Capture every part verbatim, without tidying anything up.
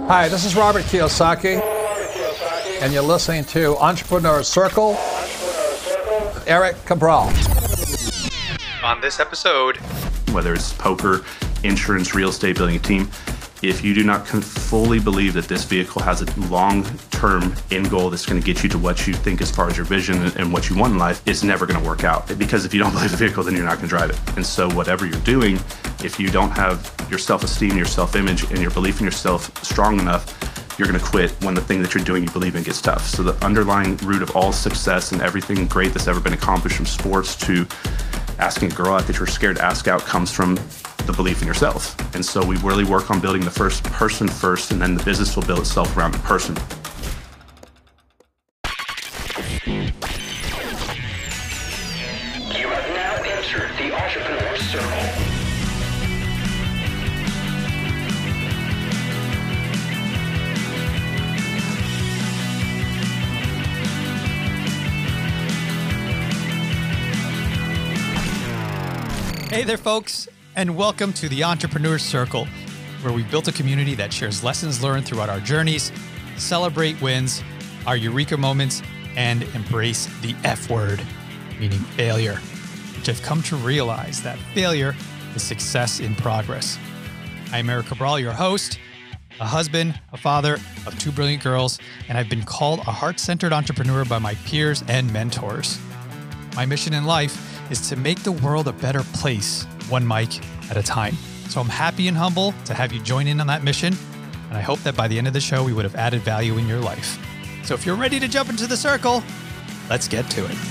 Hi, this is Robert Kiyosaki, and you're listening to Entrepreneur Circle with Eric Cabral. On this episode, whether it's poker, insurance, real estate, building a team, if you do not fully believe that this vehicle has a long-term end goal that's going to get you to what you think as far as your vision and what you want in life, it's never going to work out. Because if you don't believe the vehicle, then you're not going to drive it. And so whatever you're doing, if you don't have your self-esteem, your self-image, and your belief in yourself strong enough, you're going to quit when the thing that you're doing you believe in gets tough. So the underlying root of all success and everything great that's ever been accomplished, from sports to asking a girl out that you're scared to ask out, comes from the belief in yourself. And so we really work on building the first person first, and then the business will build itself around the person. You have now entered the Entrepreneur Circle. Hey there, folks, and welcome to the Entrepreneur Circle, where we've built a community that shares lessons learned throughout our journeys, celebrate wins, our eureka moments, and embrace the F word, meaning failure, which I've come to realize that failure is success in progress. I'm Eric Cabral, your host, a husband, a father of two brilliant girls, and I've been called a heart-centered entrepreneur by my peers and mentors. My mission in life is to make the world a better place, one mic at a time. So I'm happy and humble to have you join in on that mission, and I hope that by the end of the show, we would have added value in your life. So if you're ready to jump into the circle, let's get to it.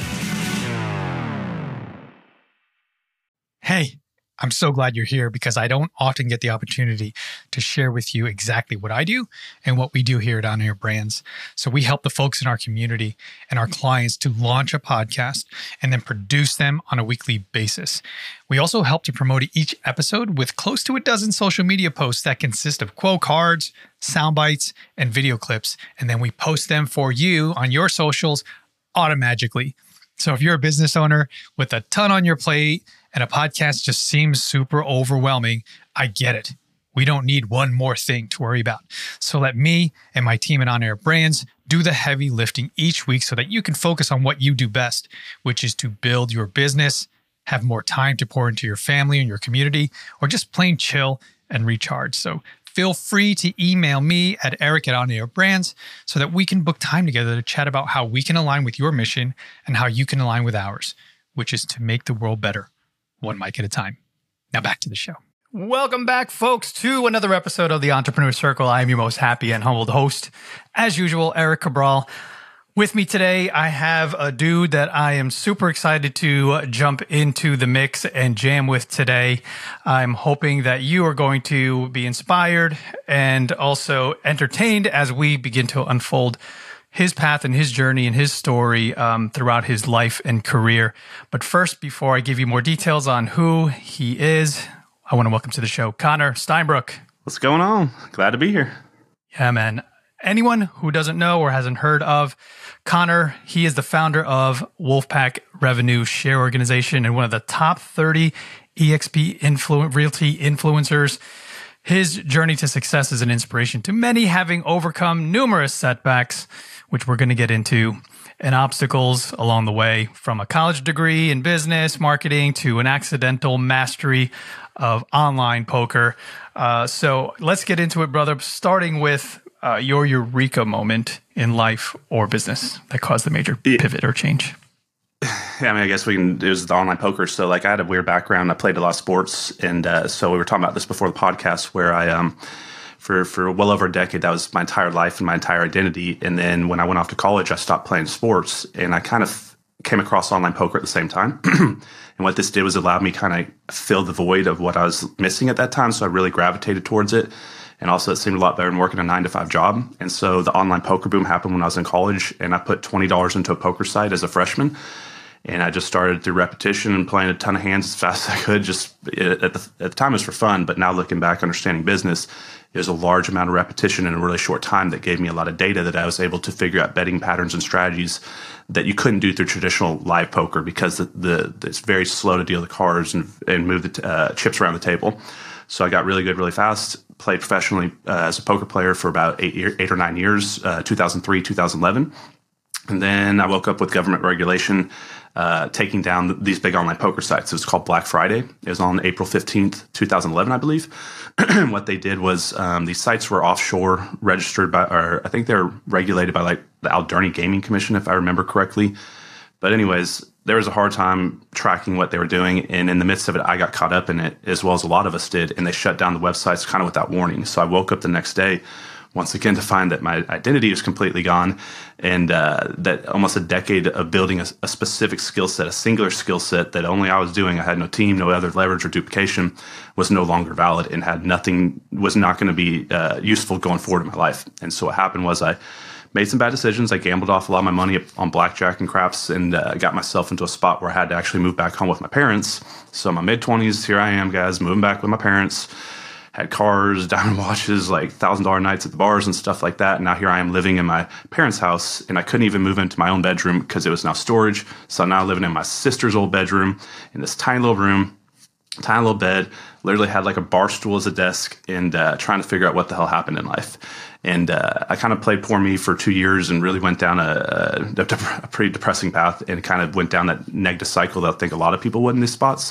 Hey, I'm so glad you're here because I don't often get the opportunity to share with you exactly what I do and what we do here at On Air Brands. So we help the folks in our community and our clients to launch a podcast and then produce them on a weekly basis. We also help to promote each episode with close to a dozen social media posts that consist of quote cards, sound bites, and video clips. And then we post them for you on your socials automatically. So if you're a business owner with a ton on your plate and a podcast just seems super overwhelming, I get it. We don't need one more thing to worry about. So let me and my team at On Air Brands do the heavy lifting each week so that you can focus on what you do best, which is to build your business, have more time to pour into your family and your community, or just plain chill and recharge. So feel free to email me at Eric at On Air Brands so that we can book time together to chat about how we can align with your mission and how you can align with ours, which is to make the world better, one mic at a time. Now back to the show. Welcome back, folks, to another episode of the Entrepreneur Circle. I am your most happy and humbled host, as usual, Eric Cabral. With me today, I have a dude that I am super excited to jump into the mix and jam with today. I'm hoping that you are going to be inspired and also entertained as we begin to unfold his path and his journey and his story um, throughout his life and career. But first, before I give you more details on who he is, I want to welcome to the show, Connor Steinbrook. What's going on? Glad to be here. Yeah, man. Anyone who doesn't know or hasn't heard of Connor, he is the founder of Wolfpack Revenue Share Organization and one of the top thirty E X P influ- realty influencers. His journey to success is an inspiration to many, having overcome numerous setbacks, which we're going to get into, and obstacles along the way, from a college degree in business marketing to an accidental mastery of online poker. Uh, so let's get into it, brother, starting with uh, your eureka moment in life or business that caused the major yeah. pivot or change. Yeah, I mean, I guess we can, it was the online poker. So like I had a weird background. I played a lot of sports. And uh, so we were talking about this before the podcast where I, um, for, for well over a decade, that was my entire life and my entire identity. And then when I went off to college, I stopped playing sports and I kind of came across online poker at the same time. And what this did was allowed me kind of fill the void of what I was missing at that time. So I really gravitated towards it. And also it seemed a lot better than working a nine to five job. And so the online poker boom happened when I was in college and I put twenty dollars into a poker site as a freshman. And I just started through repetition and playing a ton of hands as fast as I could. Just at the, at the time, it was for fun. But now looking back, understanding business, it was a large amount of repetition in a really short time that gave me a lot of data that I was able to figure out betting patterns and strategies that you couldn't do through traditional live poker because the, the it's very slow to deal the cards and, and move the uh, chips around the table. So I got really good really fast, played professionally uh, as a poker player for about eight, year, eight or nine years, uh, two thousand three, two thousand eleven. And then I woke up with government regulation uh, taking down these big online poker sites. It was called Black Friday. It was on April fifteenth, two thousand eleven, I believe. What they did was um, these sites were offshore, registered by, or I think they're regulated by like the Alderney Gaming Commission, if I remember correctly. But anyways, there was a hard time tracking what they were doing. And in the midst of it, I got caught up in it, as well as a lot of us did. And they shut down the websites kind of without warning. So I woke up the next day, once again, to find that my identity was completely gone, and uh, that almost a decade of building a, a specific skill set, a singular skill set that only I was doing, I had no team, no other leverage or duplication, was no longer valid and had nothing, was not going to be uh, useful going forward in my life. And so what happened was I made some bad decisions. I gambled off a lot of my money on blackjack and craps, and uh, got myself into a spot where I had to actually move back home with my parents. So in my mid-twenties, here I am, guys, moving back with my parents. Had cars, diamond watches, like one thousand dollars nights at the bars and stuff like that. And now here I am living in my parents' house, and I couldn't even move into my own bedroom because it was now storage. So I'm now living in my sister's old bedroom in this tiny little room, tiny little bed, literally had like a bar stool as a desk, and uh, trying to figure out what the hell happened in life. And uh, I kind of played poor me for two years and really went down a, a, a pretty depressing path, and kind of went down that negative cycle that I think a lot of people would in these spots.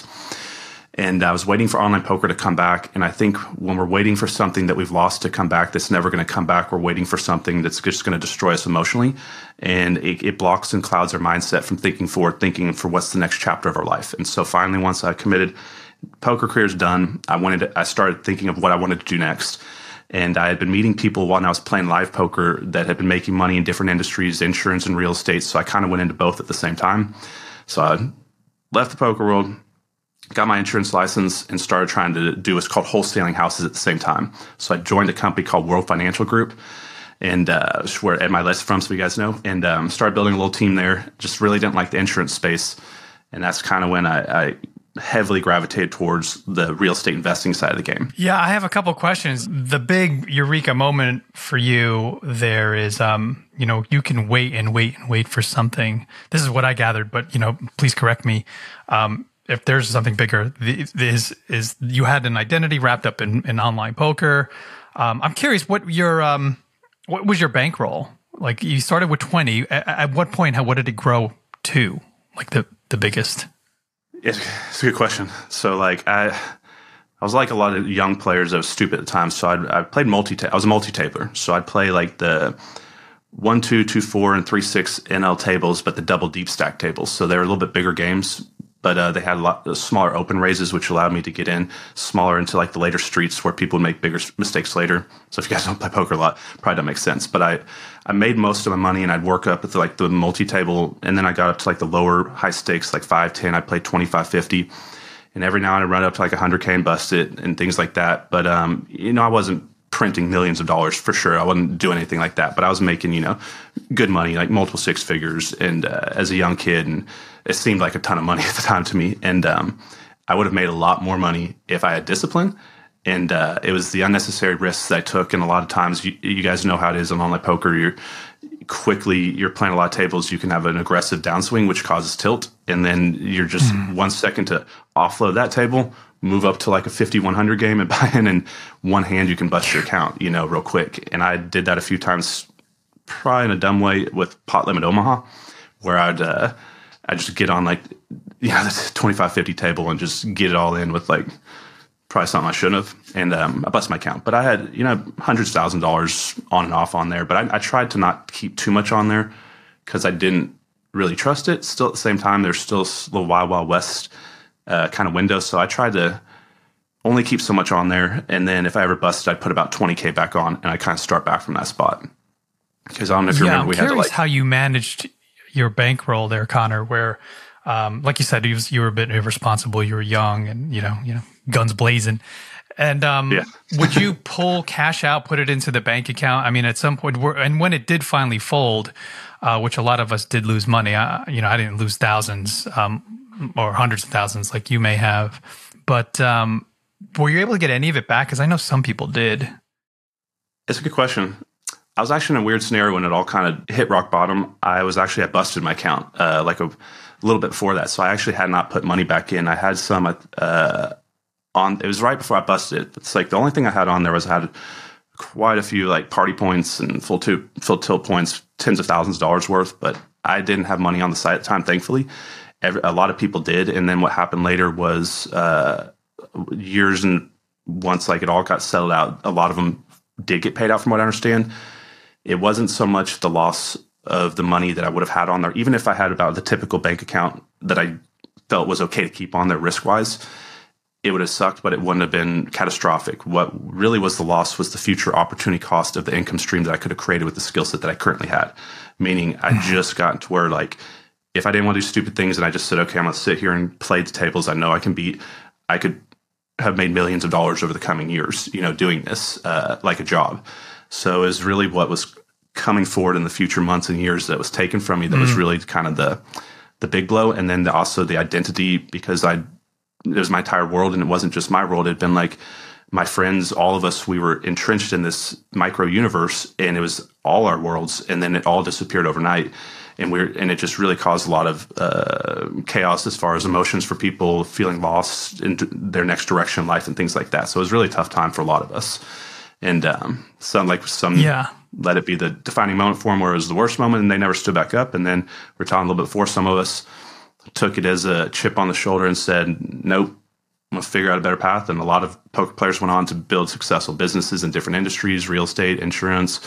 And I was waiting for online poker to come back. And I think when we're waiting for something that we've lost to come back, that's never going to come back, we're waiting for something that's just going to destroy us emotionally. And it, it blocks and clouds our mindset from thinking forward, thinking for what's the next chapter of our life. And so finally, once I committed, poker career's done, I wanted to, I started thinking of what I wanted to do next. And I had been meeting people while I was playing live poker that had been making money in different industries, insurance and real estate. So I kind of went into both at the same time. So I left the poker world, got my insurance license, and started trying to do what's called wholesaling houses at the same time. So I joined a company called World Financial Group, and uh, where Ed Mylett from, so you guys know, and um, started building a little team there. Just really didn't like the insurance space, and that's kind of when I, I heavily gravitated towards the real estate investing side of the game. Yeah, I have a couple of questions. The big eureka moment for you there is, um, you know, you can wait and wait and wait for something. This is what I gathered, but, you know, please correct me. Um, if there's something bigger, is is you had an identity wrapped up in, in online poker. Um, I'm curious, what your um, what was your bankroll? Like, you started with twenty. At, at what point, how what did it grow to? Like the the biggest? It's, it's a good question. So, like, I I was like a lot of young players that was stupid at the time. So I'd, I played multi. I was a multi-tabler. So I'd play like the one, two, two, four, and three, six N L tables, but the double deep stack tables. So they were a little bit bigger games. But uh, they had a lot of smaller open raises, which allowed me to get in smaller into like the later streets where people would make bigger mistakes later. So if you guys don't play poker a lot, probably don't make sense. But I, I made most of my money, and I'd work up at the, like the multi-table, and then I got up to like the lower high stakes, like five, ten. I played twenty-five, fifty. And every now and then I'd run up to like one hundred K and bust it and things like that. But, um, you know, I wasn't printing millions of dollars for sure. I wasn't doing anything like that. But I was making, you know, good money, like multiple six figures, and uh, as a young kid, and it seemed like a ton of money at the time to me. And um, I would have made a lot more money if I had discipline. And uh, it was the unnecessary risks that I took. And a lot of times, you, you guys know how it is in online poker. You're quickly, you're playing a lot of tables. You can have an aggressive downswing, which causes tilt. And then you're just mm. one second to offload that table, move up to like a fifty, one hundred game and buy in. And one hand, you can bust your account, you know, real quick. And I did that a few times, probably in a dumb way, with Pot Limit Omaha, where I'd, uh, I just get on like, you know, the twenty-five, fifty table and just get it all in with like probably something I shouldn't have. And um, I bust my account. But I had, you know, hundreds of thousand dollars on and off on there. But I, I tried to not keep too much on there because I didn't really trust it. Still at the same time, there's still a little Wild Wild West uh, kind of window. So I tried to only keep so much on there. And then if I ever busted, I'd put about twenty K back on, and I kind of start back from that spot. Because I don't know if you yeah, remember, we I'm had to like how you managed your bankroll there, Connor, where, um, like you said, you, was, you were a bit irresponsible. You were young, and you know, you know, guns blazing. And um, yeah. Would you pull cash out, put it into the bank account? I mean, at some point, and when it did finally fold, uh, which a lot of us did lose money. I, you know, I didn't lose thousands um, or hundreds of thousands like you may have, but um, were you able to get any of it back? Because I know some people did. It's a good question. I was actually in a weird scenario when it all kind of hit rock bottom. I was actually, I busted my account uh, like a, a little bit before that. So I actually had not put money back in. I had some, uh, on, it was right before I busted it. It's like the only thing I had on there was I had quite a few like party points and full two, full tilt points, tens of thousands of dollars worth, but I didn't have money on the site at the time, thankfully. Every, a lot of people did. And then what happened later was uh, years and once like it all got settled out, a lot of them did get paid out from what I understand. It wasn't so much the loss of the money that I would have had on there, even if I had about the typical bank account that I felt was okay to keep on there risk-wise, it would have sucked, but it wouldn't have been catastrophic. What really was the loss was the future opportunity cost of the income stream that I could have created with the skill set that I currently had. Meaning I just got to where like, if I didn't want to do stupid things and I just said, okay, I'm going to sit here and play the tables I know I can beat, I could have made millions of dollars over the coming years, you know, doing this uh, like a job. So it was really what was coming forward in the future months and years that was taken from me that mm. was really kind of the the big blow. And then the, also the identity, because I it was my entire world and it wasn't just my world. It had been like my friends, all of us, we were entrenched in this micro universe and it was all our worlds. And then it all disappeared overnight. And we're, and it just really caused a lot of uh, chaos as far as emotions for people, feeling lost in their next direction in life and things like that. So it was really a tough time for a lot of us. And um, some like some yeah. let it be the defining moment for them where it was the worst moment and they never stood back up. And then we're talking a little bit before, some of us took it as a chip on the shoulder and said, nope, I'm going to figure out a better path. And a lot of poker players went on to build successful businesses in different industries, real estate, insurance,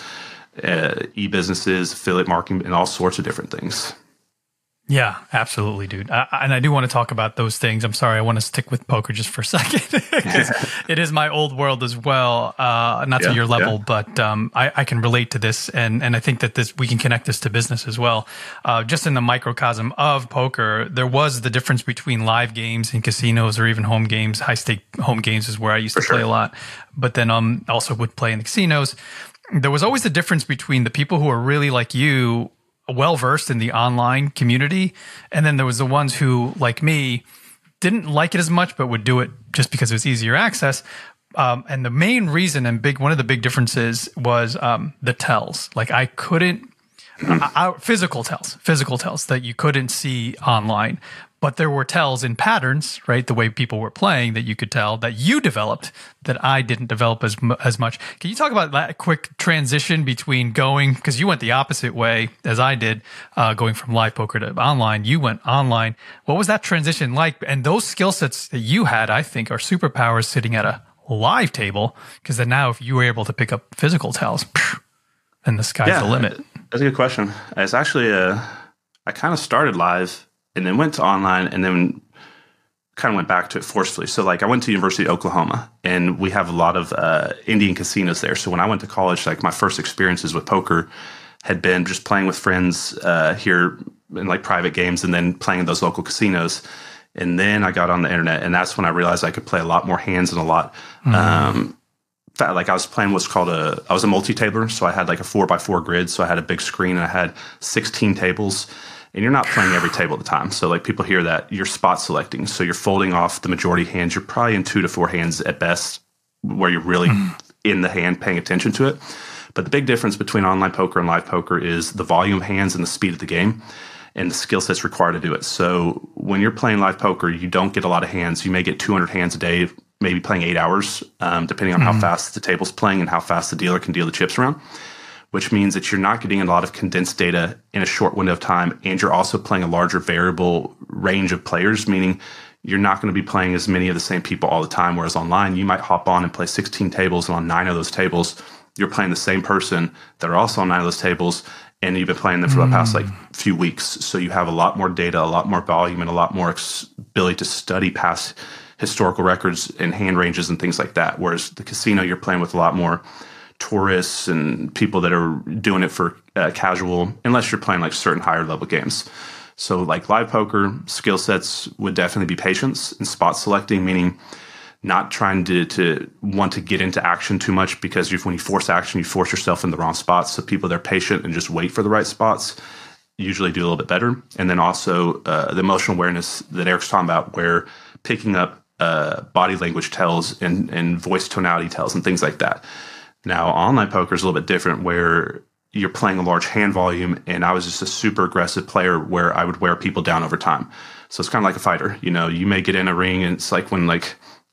uh, e-businesses, affiliate marketing, and all sorts of different things. Yeah, absolutely, dude. I, and I do want to talk about those things. I'm sorry, I want to stick with poker just for a second because it is my old world as well. Uh, not yeah, to your level, yeah. but um, I, I can relate to this, and and I think that this we can connect this to business as well. Uh, just in the microcosm of poker, there was the difference between live games and casinos, or even home games. High stake home games is where I used for to sure. play a lot, but then um also would play in the casinos. There was always the difference between the people who are really like you, well versed in the online community, and then there was the ones who, like me, didn't like it as much, but would do it just because it was easier access. Um, and the main reason and big one of the big differences was um, the tells. Like I couldn't I, I, physical tells, physical tells that you couldn't see online. But there were tells in patterns, right? The way people were playing that you could tell that you developed that I didn't develop as as much. Can you talk about that quick transition between going, because you went the opposite way as I did, uh, going from live poker to online. You went online. What was that transition like? And those skill sets that you had, I think, are superpowers sitting at a live table, because then now if you were able to pick up physical tells, then the sky's yeah, the limit. That's a good question. It's actually, uh, I kind of started live and then went to online and then kind of went back to it forcefully. So like I went to University of Oklahoma and we have a lot of uh, Indian casinos there. So when I went to college, like my first experiences with poker had been just playing with friends uh, here in like private games and then playing in those local casinos. And then I got on the internet and that's when I realized I could play a lot more hands and a lot. Mm-hmm. Um, like I was playing what's called a, I was a multi-tabler. So I had like a four by four grid. So I had a big screen and I had sixteen tables. And you're not playing every table at the time. So like people hear that, you're spot selecting. So you're folding off the majority of hands. You're probably in two to four hands at best where you're really mm. in the hand paying attention to it. But the big difference between online poker and live poker is the volume of hands and the speed of the game and the skill sets required to do it. So when you're playing live poker, you don't get a lot of hands. You may get two hundred hands a day, maybe playing eight hours, um, depending on mm. how fast the table's playing and how fast the dealer can deal the chips around. Which means that you're not getting a lot of condensed data in a short window of time, and you're also playing a larger variable range of players, meaning you're not going to be playing as many of the same people all the time, whereas online, you might hop on and play sixteen tables, and on nine of those tables, you're playing the same person that are also on nine of those tables, and you've been playing them for the past like few weeks. So you have a lot more data, a lot more volume, and a lot more ex- ability to study past historical records and hand ranges and things like that, whereas the casino, you're playing with a lot more tourists and people that are doing it for uh, casual, unless you're playing like certain higher level games. So like live poker skill sets would definitely be patience and spot selecting, meaning not trying to, to want to get into action too much, because when you force action, you force yourself in the wrong spots. So people that are patient and just wait for the right spots usually do a little bit better. And then also uh, the emotional awareness that Eric's talking about, where picking up uh, body language tells and, and voice tonality tells and things like that. Now, online poker is a little bit different, where you're playing a large hand volume, and I was just a super aggressive player where I would wear people down over time. So it's kind of like a fighter. You know, you may get in a ring, and it's like when like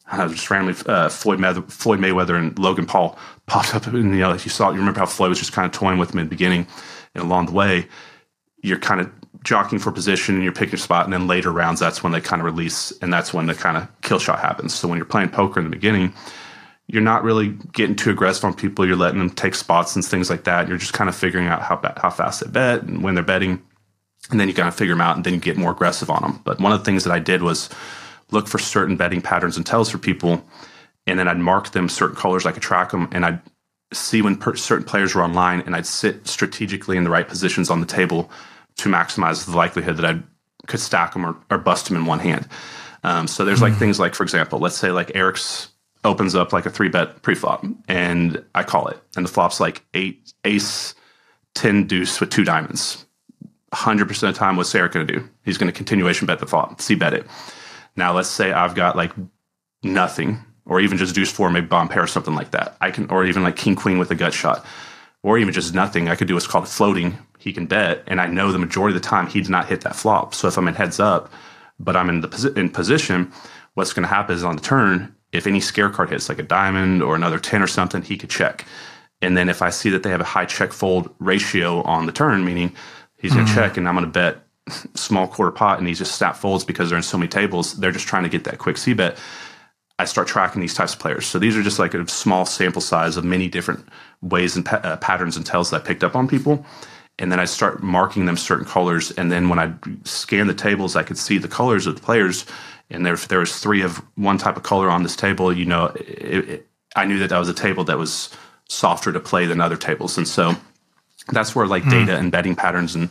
uh, just randomly uh, Floyd, May- Floyd Mayweather and Logan Paul popped up, and you know, like you saw, you remember how Floyd was just kind of toying with him in the beginning, and along the way, you're kind of jockeying for position and you're picking your spot, and then later rounds, that's when they kind of release, and that's when the kind of kill shot happens. So when you're playing poker in the beginning, you're not really getting too aggressive on people. You're letting them take spots and things like that. You're just kind of figuring out how how fast they bet and when they're betting, and then you kind of figure them out, and then you get more aggressive on them. But one of the things that I did was look for certain betting patterns and tells for people, and then I'd mark them certain colors. I could track them, and I'd see when per- certain players were online, and I'd sit strategically in the right positions on the table to maximize the likelihood that I could stack them or, or bust them in one hand. Um, so there's like mm-hmm. things like, for example, let's say like Eric's opens up like a three bet pre-flop, and I call it, and the flop's like eight, ace, ten, deuce with two diamonds. one hundred percent of the time, what's Eric going to do? He's going to continuation bet the flop, C bet it. Now, let's say I've got like nothing, or even just deuce four, maybe bomb pair or something like that. I can, or even like king queen with a gut shot, or even just nothing. I could do what's called floating. He can bet, and I know the majority of the time he did not hit that flop. So if I'm in heads up, but I'm in the posi- in position, what's going to happen is on the turn, if any scare card hits, like a diamond or another ten or something, he could check. And then if I see that they have a high check fold ratio on the turn, meaning he's going to mm-hmm. check and I'm going to bet small quarter pot and he just snap folds because they're in so many tables, they're just trying to get that quick C bet. I start tracking these types of players. So these are just like a small sample size of many different ways and pa- uh, patterns and tells that I picked up on people. And then I start marking them certain colors. And then when I scan the tables, I could see the colors of the players. And there, if there was three of one type of color on this table, you know, it, it, I knew that that was a table that was softer to play than other tables. And so that's where like mm. data and betting patterns and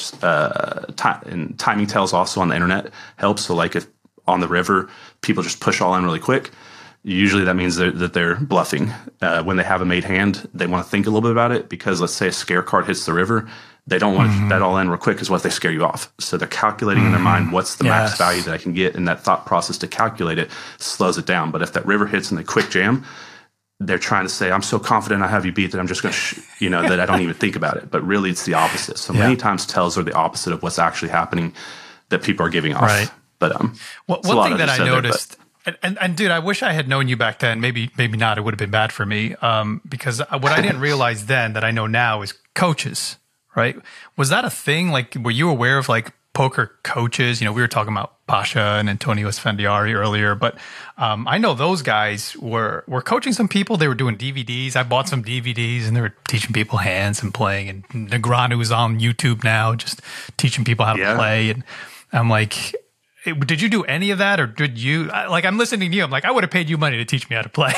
uh, ti- and timing tells also on the internet helps. So like if on the river, people just push all in really quick, usually that means they're, that they're bluffing. Uh, when they have a made hand, they want to think a little bit about it, because let's say a scare card hits the river, they don't want mm-hmm. to bet all in real quick, because what if they scare you off? So they're calculating mm-hmm. in their mind, what's the yes. max value that I can get, and that thought process to calculate it slows it down. But if that river hits and they quick jam, they're trying to say, I'm so confident I have you beat that I'm just going to, sh-, you know, that I don't even think about it. But really it's the opposite. So yeah. many times tells are the opposite of what's actually happening that people are giving off. Right. But um, well, one thing that I noticed, there, and, and, and dude, I wish I had known you back then. Maybe, maybe not. It would have been bad for me. Um, because what I didn't realize then that I know now is coaches, right? Was that a thing? Like, were you aware of like poker coaches? You know, we were talking about Pasha and Antonio Esfandiari earlier, but um, I know those guys were were coaching some people. They were doing D V Ds. I bought some D V Ds, and they were teaching people hands and playing. And Negreanu is on YouTube now, just teaching people how to yeah. play. And I'm like, did you do any of that, or did you like? I'm listening to you. I'm like, I would have paid you money to teach me how to play.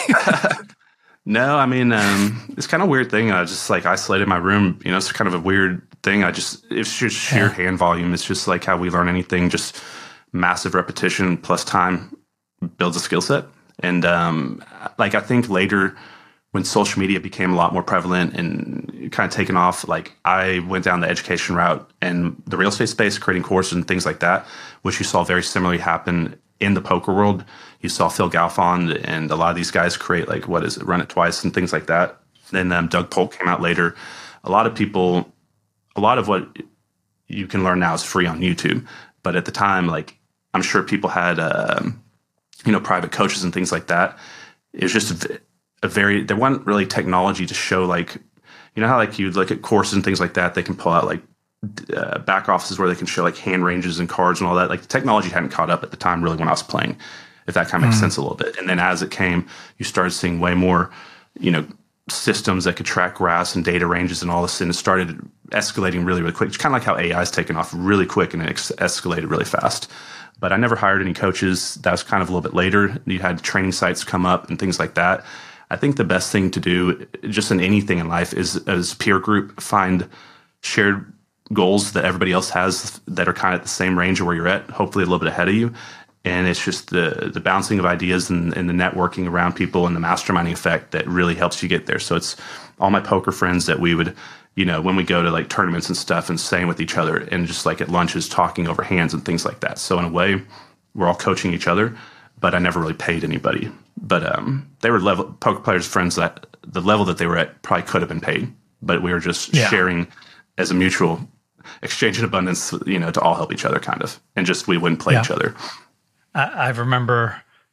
No, I mean, um, it's kind of a weird thing. I just like isolated my room. You know, it's kind of a weird thing. I just, it's just sheer yeah. hand volume. It's just like how we learn anything. Just massive repetition plus time builds a skill set. And um, like I think later, when social media became a lot more prevalent and kind of taken off, like I went down the education route and the real estate space, creating courses and things like that, which you saw very similarly happen in the poker world. You saw Phil Galfond and a lot of these guys create like, what is it, Run It Twice and things like that. Then um, Doug Polk came out later. A lot of people, a lot of what you can learn now is free on YouTube. But at the time, like I'm sure people had, um, you know, private coaches and things like that. It was just a, a very, there wasn't really technology to show like, you know how like you look at courses and things like that, they can pull out like uh, back offices where they can show like hand ranges and cards and all that. Like the technology hadn't caught up at the time really when I was playing, if that kind of makes mm. sense a little bit. And then as it came, you started seeing way more, you know, systems that could track graphs and data ranges and all this, and it started escalating really, really quick. It's kind of like how A I is taken off really quick and it ex- escalated really fast. But I never hired any coaches. That was kind of a little bit later. You had training sites come up and things like that. I think the best thing to do just in anything in life is as peer group, find shared goals that everybody else has that are kind of at the same range of where you're at, hopefully a little bit ahead of you. And it's just the the bouncing of ideas and, and the networking around people and the masterminding effect that really helps you get there. So it's all my poker friends that we would, you know, when we go to like tournaments and stuff and staying with each other and just like at lunches talking over hands and things like that. So in a way, we're all coaching each other, but I never really paid anybody. But um, they were level poker players, friends that the level that they were at probably could have been paid, but we were just yeah. sharing as a mutual exchange in abundance, you know, to all help each other kind of, and just we wouldn't play yeah. each other. I, I remember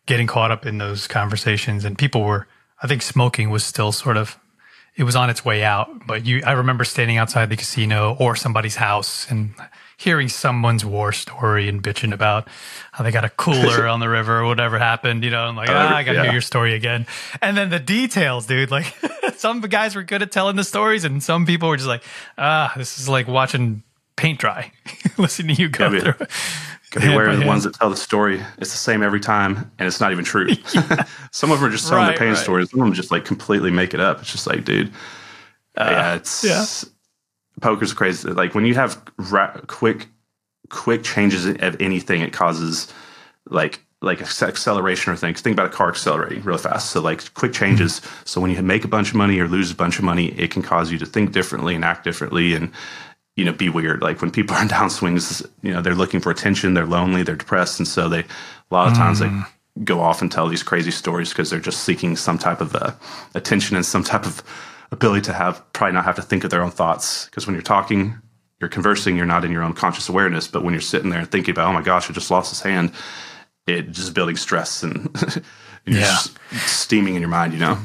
getting caught up in those conversations, and people were, I think smoking was still sort of, it was on its way out. But you, I remember standing outside the casino or somebody's house and hearing someone's war story and bitching about how they got a cooler on the river or whatever happened, you know, I'm like, ah, I got to yeah. hear your story again. And then the details, dude, like some guys were good at telling the stories and some people were just like, ah, this is like watching paint dry, listening to you go yeah, through it. Could be aware of the ones that tell the story. It's the same every time, and it's not even true. Yeah. Some of them are just telling right, the pain right. stories. Some of them just like completely make it up. It's just like, dude, uh, yeah, it's yeah. poker's crazy. Like when you have ra- quick, quick changes of anything, it causes like like acceleration or things. Think about a car accelerating real fast. So like quick changes. Mm-hmm. So when you make a bunch of money or lose a bunch of money, it can cause you to think differently and act differently and, you know, be weird. Like when people are in downswings, you know, they're looking for attention, they're lonely, they're depressed. And so they, a lot of times mm. they go off and tell these crazy stories because they're just seeking some type of uh, attention and some type of ability to have, probably not have to think of their own thoughts. Because when you're talking, you're conversing, you're not in your own conscious awareness. But when you're sitting there and thinking about, oh my gosh, I just lost his hand, it just building stress and you're yeah. just steaming in your mind, you know?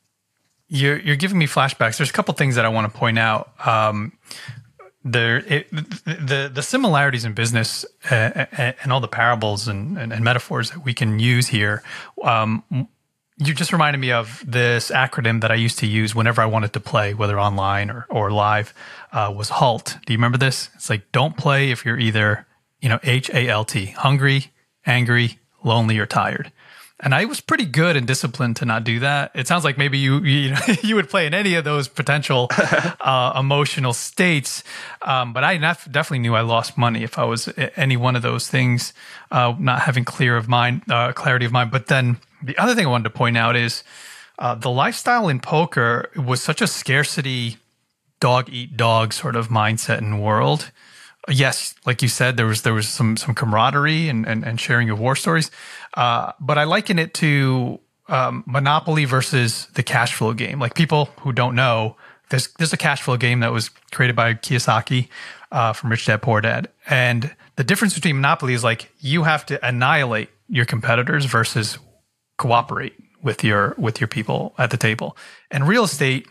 You're, you're giving me flashbacks. There's a couple things that I want to point out. Um, There, it, the the similarities in business uh, and all the parables and, and, and metaphors that we can use here. Um, you just reminded me of this acronym that I used to use whenever I wanted to play, whether online or or live. Uh, was HALT. Do you remember this? It's like don't play if you're either you know H A L T, hungry, angry, lonely, or tired. And I was pretty good and disciplined to not do that. It sounds like maybe you you, know, you would play in any of those potential uh, emotional states. Um, but I nef- definitely knew I lost money if I was any one of those things, uh, not having clear of mind, uh, clarity of mind. But then the other thing I wanted to point out is uh, the lifestyle in poker was such a scarcity, dog eat dog sort of mindset and world. Yes, like you said, there was there was some some camaraderie and and, and sharing of war stories, uh, but I liken it to um, Monopoly versus the cash flow game. Like people who don't know, there's there's a cash flow game that was created by Kiyosaki uh, from Rich Dad Poor Dad, and the difference between Monopoly is like you have to annihilate your competitors versus cooperate with your with your people at the table. And real estate,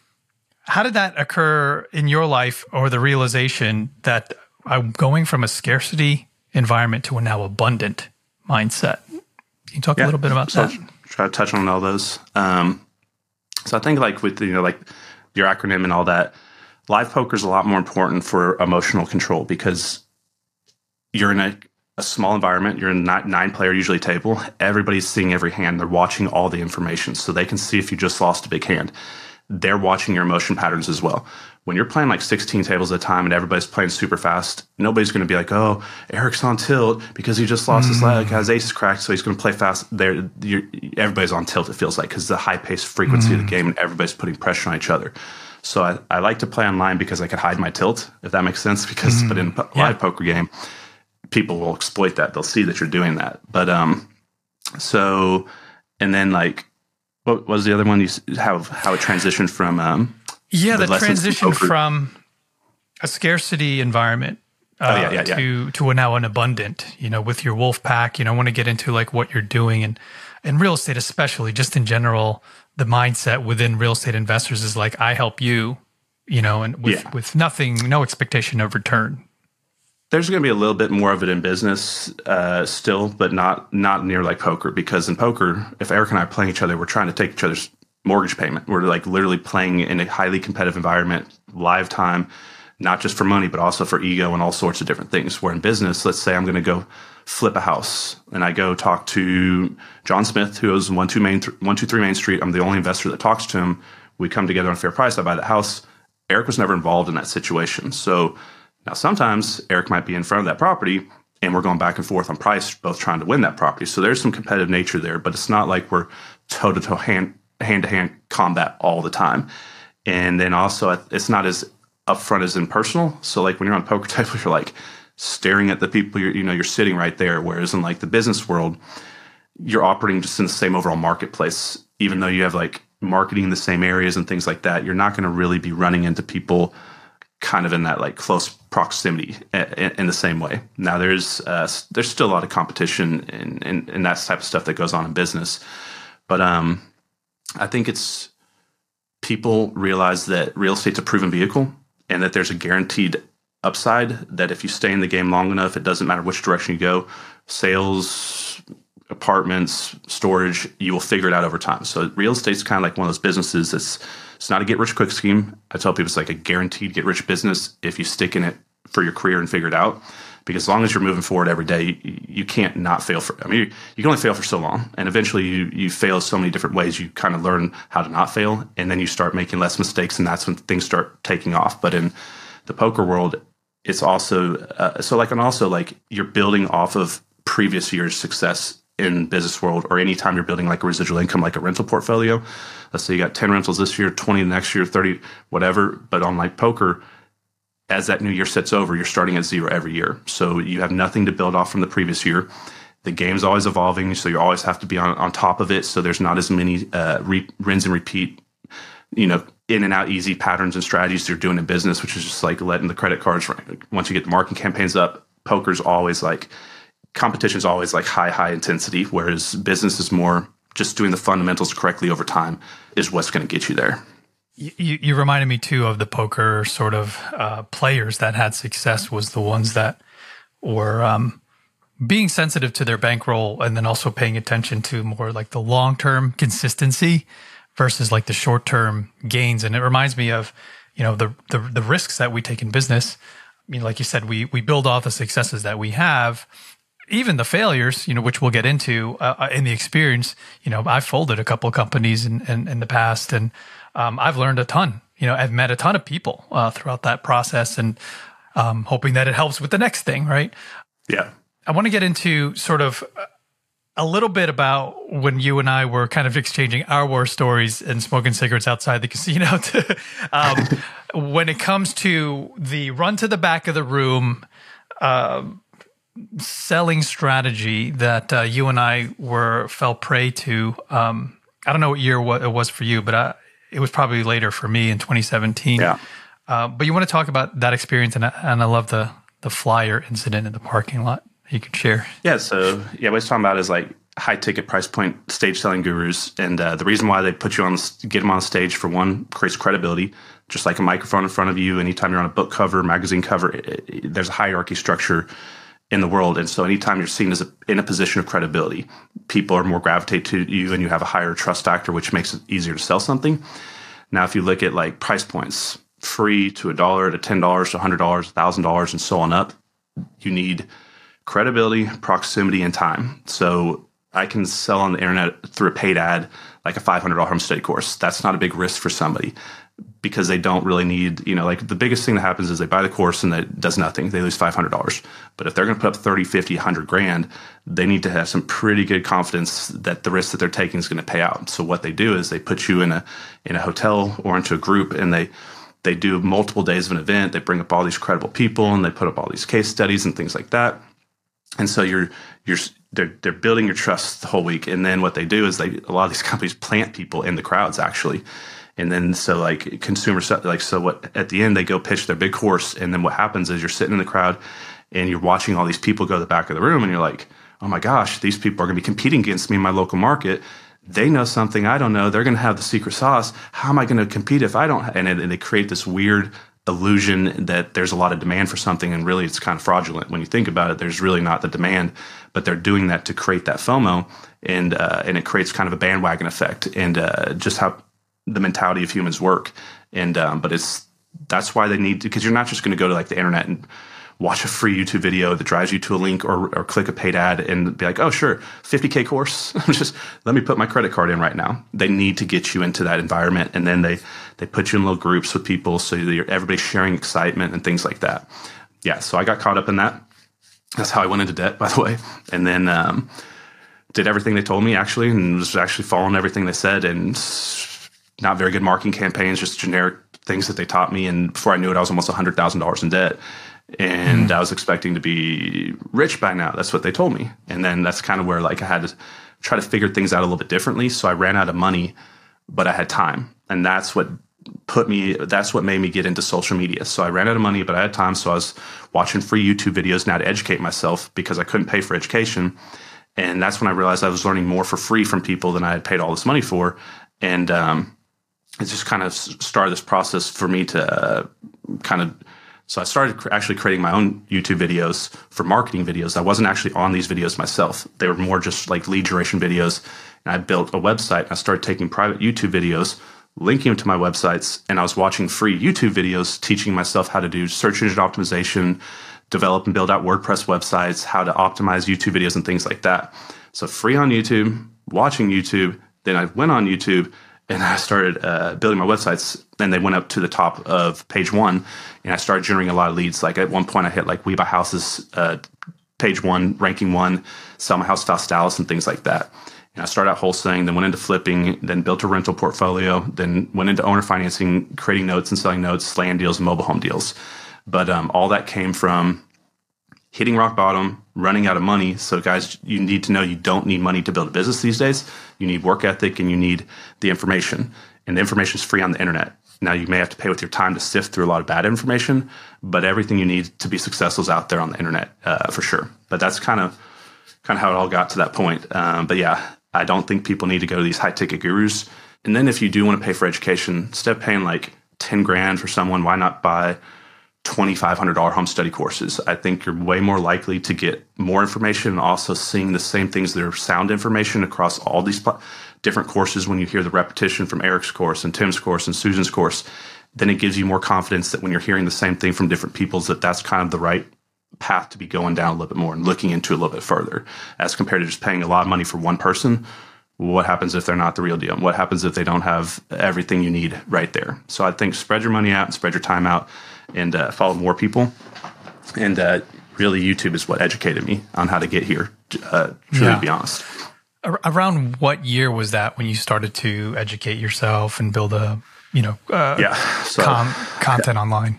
how did that occur in your life, or the realization that I'm going from a scarcity environment to a now abundant mindset? Can you talk yeah, a little bit about so that? Try to touch on all those. Um, so I think like with, you know, like your acronym and all that, live poker is a lot more important for emotional control because you're in a, a small environment. You're in a nine player usually table. Everybody's seeing every hand. They're watching all the information so they can see if you just lost a big hand. They're watching your emotion patterns as well. When you're playing like sixteen tables at a time and everybody's playing super fast, nobody's going to be like, oh, Eric's on tilt because he just lost mm. his leg, has aces cracked, so he's going to play fast. There, everybody's on tilt, it feels like, because the high-paced frequency mm. of the game and everybody's putting pressure on each other. So I, I like to play online because I can hide my tilt, if that makes sense. Because mm. but in a live yeah. poker game, people will exploit that. They'll see that you're doing that. But um, so, and then like, what was the other one? You how how it transitioned from um, yeah, the, the transition from a scarcity environment uh, oh, yeah, yeah, yeah. to to a now an abundant. You know, with your wolf pack. You know, I want to get into like what you're doing and in real estate, especially just in general. The mindset within real estate investors is like, I help you. You know, and with yeah. with nothing, no expectation of return. There's going to be a little bit more of it in business uh, still, but not not near like poker. Because in poker, if Eric and I are playing each other, we're trying to take each other's mortgage payment. We're like literally playing in a highly competitive environment, live time, not just for money, but also for ego and all sorts of different things. Where in business, let's say I'm going to go flip a house, and I go talk to John Smith, who owns one two main th- one two three Main Street. I'm the only investor that talks to him. We come together on a fair price. I buy the house. Eric was never involved in that situation, so. Now, sometimes Eric might be in front of that property and we're going back and forth on price, both trying to win that property. So there's some competitive nature there, but it's not like we're toe-to-toe, hand, hand-to-hand combat all the time. And then also, it's not as upfront as in personal. So like when you're on a poker table, you're like staring at the people, you're, you know, you're sitting right there. Whereas in like the business world, you're operating just in the same overall marketplace. Even though you have like marketing in the same areas and things like that, you're not going to really be running into people kind of in that like close proximity in, in the same way. Now there's uh, there's still a lot of competition and and and that type of stuff that goes on in business, but um, I think it's people realize that real estate's a proven vehicle and that there's a guaranteed upside. That if you stay in the game long enough, it doesn't matter which direction you go, sales, apartments, storage, you will figure it out over time. So real estate's kind of like one of those businesses that's it's not a get rich quick scheme. I tell people it's like a guaranteed get rich business if you stick in it for your career and figure it out. Because as long as you're moving forward every day, you, you can't not fail for. I mean, you, you can only fail for so long, and eventually you you fail so many different ways. You kind of learn how to not fail, and then you start making less mistakes, and that's when things start taking off. But in the poker world, it's also uh, so like and also like you're building off of previous year's success in business world, or anytime you're building like a residual income, like a rental portfolio. Let's say you got ten rentals this year, twenty the next year, thirty, whatever. But on like poker, as that new year sits over, you're starting at zero every year. So you have nothing to build off from the previous year. The game's always evolving, so you always have to be on, on top of it. So there's not as many uh, re- rinse and repeat, you know, in and out easy patterns and strategies you're doing in business, which is just like letting the credit cards, once you get the marketing campaigns up, poker's always like, competition is always like high, high intensity, whereas business is more just doing the fundamentals correctly over time is what's going to get you there. You, you reminded me too of the poker sort of uh, players that had success was the ones that were um, being sensitive to their bankroll and then also paying attention to more like the long-term consistency versus like the short-term gains. And it reminds me of, you know, the, the, the risks that we take in business. I mean, like you said, we, we build off the successes that we have. Even the failures, you know, which we'll get into uh, in the experience, you know, I've folded a couple of companies in, in, in the past, and um, I've learned a ton. You know, I've met a ton of people uh, throughout that process, and um, hoping that it helps with the next thing, right? Yeah. I want to get into sort of a little bit about when you and I were kind of exchanging our war stories and smoking cigarettes outside the casino. To, um, when it comes to the run to the back of the room, uh, selling strategy that uh, you and I were fell prey to. Um, I don't know what year what it was for you, but I, it was probably later for me in twenty seventeen. Yeah. Uh, but you want to talk about that experience, and I, and I love the the flyer incident in the parking lot. You could share. Yeah. So yeah, what I was talking about is like high ticket price point stage selling gurus, and uh, the reason why they put you on, get them on stage for one, creates credibility. Just like a microphone in front of you, anytime you're on a book cover, magazine cover, it, it, there's a hierarchy structure in the world. And so anytime you're seen as a, in a position of credibility, people are more gravitate to you and you have a higher trust factor, which makes it easier to sell something. Now, if you look at like price points, free to a dollar to ten dollars to one hundred dollars, one thousand dollars and so on up, you need credibility, proximity, and time. So I can sell on the internet through a paid ad, like a five hundred dollars homestead course. That's not a big risk for somebody, because they don't really need, you know, like the biggest thing that happens is they buy the course and it does nothing. They lose five hundred dollars. But if they're going to put up thirty, fifty, one hundred grand, they need to have some pretty good confidence that the risk that they're taking is going to pay out. So what they do is they put you in a in a hotel or into a group, and they they do multiple days of an event. They bring up all these credible people and they put up all these case studies and things like that. And so you're you're they're they're building your trust the whole week. And then what they do is they a lot of these companies plant people in the crowds actually. And then so like consumer stuff, like so what at the end they go pitch their big course, and then what happens is you're sitting in the crowd and you're watching all these people go to the back of the room, and you're like, oh my gosh, these people are going to be competing against me in my local market. They know something I don't know. They're going to have the secret sauce. How am I going to compete if I don't? And, it, and they create this weird illusion that there's a lot of demand for something, and really it's kind of fraudulent when you think about it. There's really not the demand, but they're doing that to create that FOMO, and uh, and it creates kind of a bandwagon effect, and uh, just how the mentality of humans work. And um, but it's that's why they need to, because you're not just going to go to like the internet and watch a free YouTube video that drives you to a link, or, or click a paid ad and be like, oh, sure, fifty K course. Just let me put my credit card in right now. They need to get you into that environment. And then they, they put you in little groups with people, so that you're, everybody's sharing excitement and things like that. Yeah. So I got caught up in that. That's how I went into debt, by the way. And then um, did everything they told me actually, and was actually following everything they said, and not very good marketing campaigns, just generic things that they taught me. And before I knew it, I was almost one hundred thousand dollars in debt. And I was expecting to be rich by now. That's what they told me. And then that's kind of where like I had to try to figure things out a little bit differently. So I ran out of money, but I had time. And that's what put me, that's what made me get into social media. So I ran out of money, but I had time. So I was watching free YouTube videos now to educate myself because I couldn't pay for education. And that's when I realized I was learning more for free from people than I had paid all this money for. And um, it just kind of started this process for me to uh, kind of, so I started cr- actually creating my own YouTube videos for marketing videos. I wasn't actually on these videos myself. They were more just like lead generation videos. And I built a website. I started taking private YouTube videos, linking them to my websites, and I was watching free YouTube videos teaching myself how to do search engine optimization, develop and build out WordPress websites, how to optimize YouTube videos and things like that. So free on YouTube, watching YouTube. Then I went on YouTube and I started uh, building my websites, and they went up to the top of page one, and I started generating a lot of leads. Like at one point I hit like We Buy Houses, uh, page one, ranking one, Sell My House Fast Dallas, and things like that. And I started out wholesaling, then went into flipping, then built a rental portfolio, then went into owner financing, creating notes and selling notes, land deals, mobile home deals. But um, all that came from hitting rock bottom, running out of money. So guys, you need to know you don't need money to build a business these days. You need work ethic and you need the information. And the information is free on the internet. Now you may have to pay with your time to sift through a lot of bad information, but everything you need to be successful is out there on the internet uh, for sure. But that's kind of kind of how it all got to that point. Um, but yeah, I don't think people need to go to these high ticket gurus. And then if you do want to pay for education, instead of paying like ten grand for someone, why not buy twenty-five hundred dollars home study courses? I think you're way more likely to get more information and also seeing the same things that are sound information across all these pl- different courses. When you hear the repetition from Eric's course and Tim's course and Susan's course, then it gives you more confidence that when you're hearing the same thing from different people's, that that's kind of the right path to be going down a little bit more and looking into a little bit further, as compared to just paying a lot of money for one person. What happens if they're not the real deal? What happens if they don't have everything you need right there? So I think spread your money out and spread your time out and uh, follow more people. And uh, really, YouTube is what educated me on how to get here, uh, truly Yeah. to be honest. Ar- Around what year was that when you started to educate yourself and build a, you know, uh, Yeah. So, com- content online?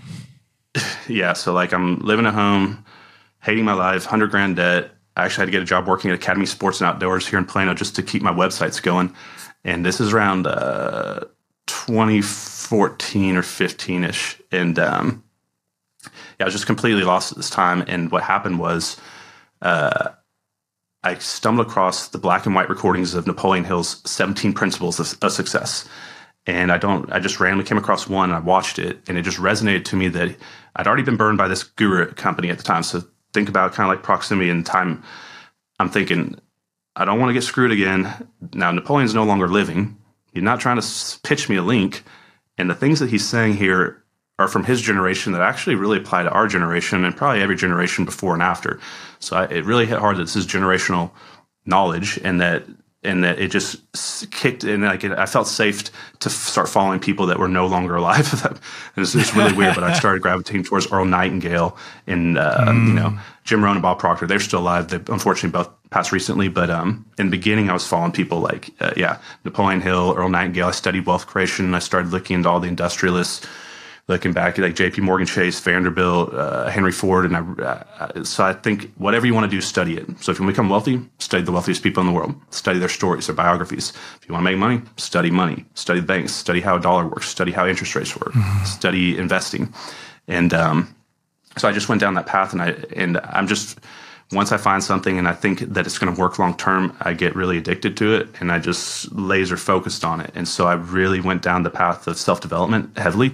yeah. So like I'm living at home, hating my life, one hundred grand debt. I actually had to get a job working at Academy Sports and Outdoors here in Plano just to keep my websites going. And this is around uh, twenty fourteen or fifteen-ish. And um, yeah, I was just completely lost at this time. And what happened was uh, I stumbled across the black and white recordings of Napoleon Hill's seventeen Principles of, of Success. And I don't, I just randomly came across one and I watched it, and it just resonated to me that I'd already been burned by this guru company at the time. So think about kind of like proximity and time. I'm thinking, I don't want to get screwed again. Now, Napoleon's no longer living. He's not trying to pitch me a link. And the things that he's saying here are from his generation that actually really apply to our generation and probably every generation before and after. So I, it really hit hard that this is generational knowledge, and that and that it just kicked in. Like it, I felt safe to f- start following people that were no longer alive. it's, it's really weird, but I started gravitating towards Earl Nightingale and uh, mm. you know Jim Rohn and Bob Proctor. They're still alive. They unfortunately both passed recently. But um, in the beginning, I was following people like uh, yeah Napoleon Hill, Earl Nightingale. I studied wealth creation. I started looking into all the industrialists. Looking back at like J P Morgan Chase, Vanderbilt, uh, Henry Ford, and I, uh, so I think whatever you want to do, study it. So if you want to become wealthy, study the wealthiest people in the world. Study their stories, their biographies. If you want to make money, study money. Study the banks. Study how a dollar works. Study how interest rates work. Mm-hmm. Study investing. And um, so I just went down that path, and I and I'm just once I find something and I think that it's going to work long term, I get really addicted to it, and I just laser focused on it. And so I really went down the path of self development heavily.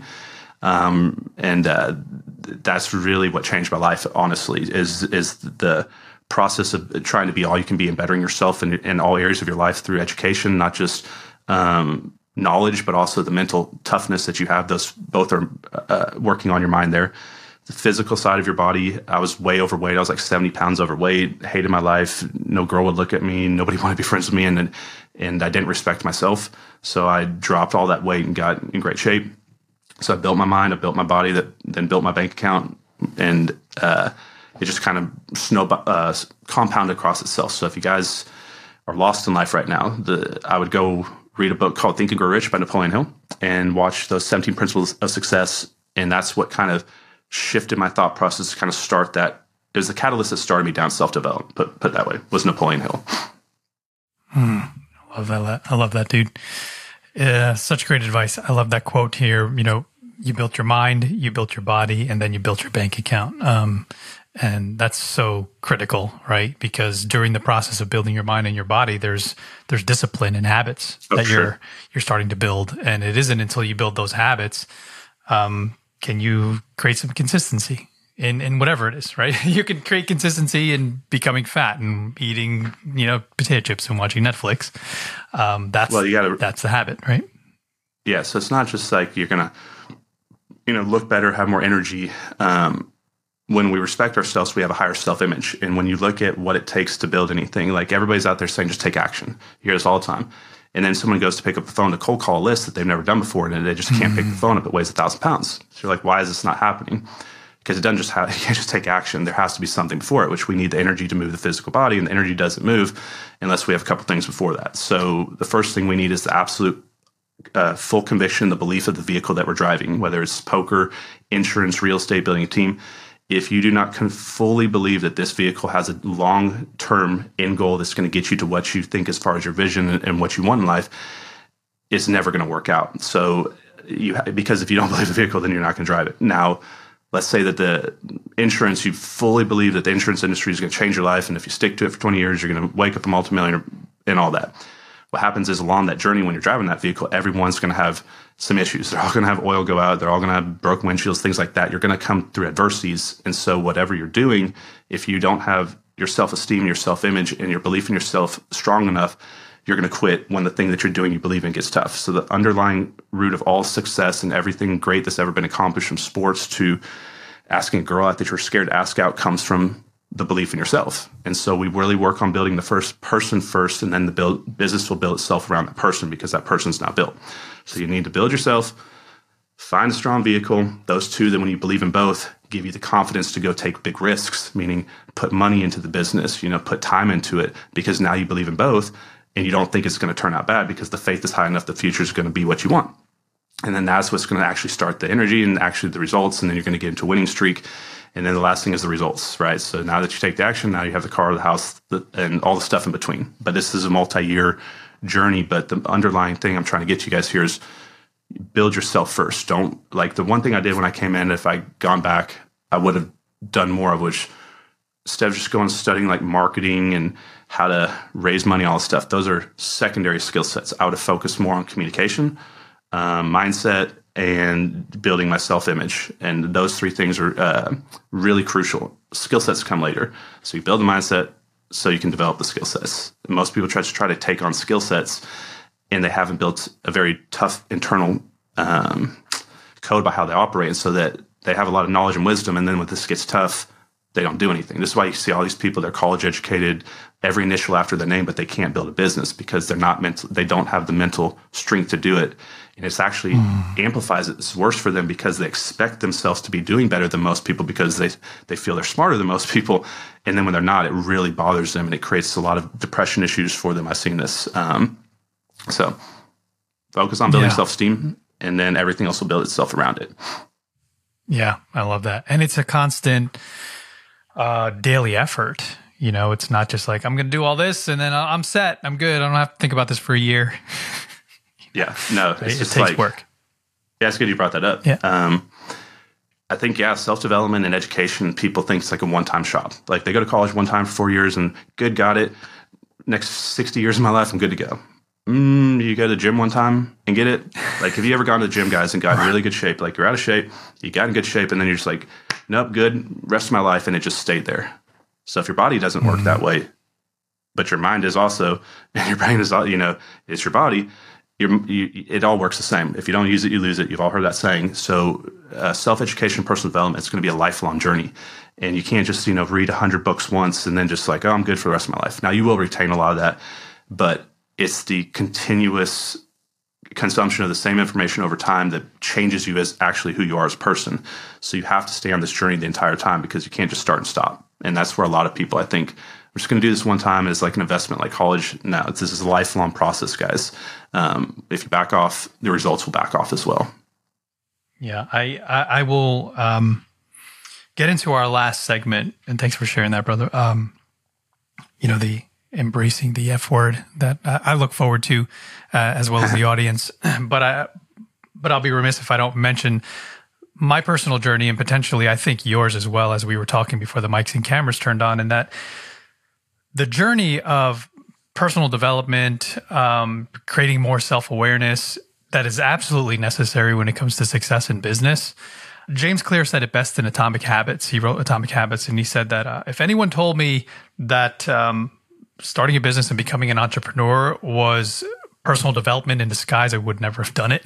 Um, and, uh, that's really what changed my life, honestly, is, is the process of trying to be all you can be and bettering yourself in, in all areas of your life through education, not just, um, knowledge, but also the mental toughness that you have. Those both are, uh, working on your mind there. The physical side of your body, I was way overweight. I was like seventy pounds overweight, hated my life. No girl would look at me. Nobody wanted to be friends with me. And, and, and I didn't respect myself. So I dropped all that weight and got in great shape. So I built my mind, I built my body, that then built my bank account, and uh, it just kind of snow uh, compounded across itself. So if you guys are lost in life right now, the I would go read a book called Think and Grow Rich by Napoleon Hill and watch those seventeen Principles of Success, and that's what kind of shifted my thought process to kind of start that. It was the catalyst that started me down self-development, put, put that way, was Napoleon Hill. Hmm. I love that. I love that, dude. Yeah, such great advice. I love that quote here. You know, you built your mind, you built your body, and then you built your bank account. Um, and that's so critical, right? Because during the process of building your mind and your body, there's there's discipline and habits Oh, that sure. you're you're starting to build. And it isn't until you build those habits, um, can you create some consistency in, in whatever it is, right? You can create consistency in becoming fat and eating, you know, potato chips and watching Netflix. Um, that's Well, you gotta- that's the habit, right? Yeah, so it's not just like you're gonna, you know, look better, have more energy. Um, when we respect ourselves, we have a higher self-image. And when you look at what it takes to build anything, like everybody's out there saying, just take action. You hear this all the time. And then someone goes to pick up the phone to cold call a list that they've never done before, and they just can't pick the phone up. It weighs a thousand pounds. So you're like, why is this not happening? Because it doesn't just have, you can't just take action. There has to be something before it, which we need the energy to move the physical body, and the energy doesn't move unless we have a couple things before that. So the first thing we need is the absolute uh, full conviction, the belief of the vehicle that we're driving, whether it's poker, insurance, real estate, building a team. If you do not can fully believe that this vehicle has a long-term end goal that's going to get you to what you think as far as your vision and, and what you want in life, it's never going to work out. So you ha- because if you don't believe the vehicle, then you're not going to drive it. Now, let's say that the insurance, you fully believe that the insurance industry is going to change your life, and if you stick to it for twenty years, you're going to wake up a multimillionaire and all that. What happens is along that journey, when you're driving that vehicle, everyone's going to have some issues. They're all going to have oil go out. They're all going to have broken windshields, things like that. You're going to come through adversities. And so whatever you're doing, if you don't have your self-esteem, your self-image, and your belief in yourself strong enough, you're going to quit when the thing that you're doing you believe in gets tough. So the underlying root of all success and everything great that's ever been accomplished, from sports to asking a girl out that you're scared to ask out, comes from the belief in yourself. And so we really work on building the first person first, and then the build, business will build itself around that person, because that person's not built. So you need to build yourself, find a strong vehicle. Those two, then when you believe in both, give you the confidence to go take big risks, meaning put money into the business, you know, put time into it, because now you believe in both and you don't think it's going to turn out bad, because the faith is high enough the future is going to be what you want. And then that's what's going to actually start the energy and actually the results. And then you're going to get into a winning streak. And then the last thing is the results, right? So now that you take the action, now you have the car, the house, the, and all the stuff in between. But this is a multi-year journey. But the underlying thing I'm trying to get you guys here is build yourself first. Don't, like, the one thing I did when I came in, if I'd gone back, I would have done more of, which instead of just going and studying like marketing and how to raise money, all this stuff, those are secondary skill sets. I would have focused more on communication, um, mindset, and building my self-image. And those three things are uh, really crucial. Skill sets come later. So you build the mindset so you can develop the skill sets. Most people try to try to take on skill sets, and they haven't built a very tough internal um, code by how they operate. And so that they have a lot of knowledge and wisdom. And then when this gets tough, they don't do anything. This is why you see all these people, they're college educated, every initial after their name, but they can't build a business because they're not mental, they don't have the mental strength to do it. And it's actually mm. amplifies it. It's worse for them because they expect themselves to be doing better than most people because they, they feel they're smarter than most people. And then when they're not, it really bothers them and it creates a lot of depression issues for them. I've seen this. Um, so focus on building Yeah. self-esteem, and then everything else will build itself around it. Yeah, I love that. And it's a constant uh, daily effort. You know, it's not just like, I'm going to do all this and then I'm set. I'm good. I don't have to think about this for a year. Yeah, no, it's it just takes like, work. Yeah, it's good you brought that up. Yeah. Um, I think, yeah, self-development and education, people think it's like a one-time shop. Like they go to college one time for four years and good, got it. Next sixty years of my life, I'm good to go. Mm, you go to the gym one time and get it. Like, have you ever gone to the gym, guys, and got in really good shape? Like, you're out of shape, you got in good shape, and then you're just like, nope, good, rest of my life, and it just stayed there. So if your body doesn't work mm-hmm. that way, but your mind is also, and your brain is, you know, it's your body, you're, you, it all works the same. If you don't use it, you lose it. You've all heard that saying. So uh, self-education, personal development, it's going to be a lifelong journey. And you can't just, you know, read one hundred books once and then just like, oh, I'm good for the rest of my life. Now, you will retain a lot of that, but it's the continuous consumption of the same information over time that changes you as actually who you are as a person. So you have to stay on this journey the entire time because you can't just start and stop. And that's where a lot of people, I think, we're just going to do this one time as like an investment like college. No, it's, this is a lifelong process, guys. Um, if you back off, the results will back off as well. Yeah, I, I, I will um, get into our last segment. And thanks for sharing that, brother. Um, you know, the embracing the F word that I I look forward to, uh, as well as the audience. But I, but I'll be remiss if I don't mention my personal journey, and potentially I think yours as well, as we were talking before the mics and cameras turned on, and that the journey of personal development, um, creating more self-awareness, that is absolutely necessary when it comes to success in business. James Clear said it best in Atomic Habits. He wrote Atomic Habits, and he said that uh, if anyone told me that um, starting a business and becoming an entrepreneur was personal development in disguise, I would never have done it.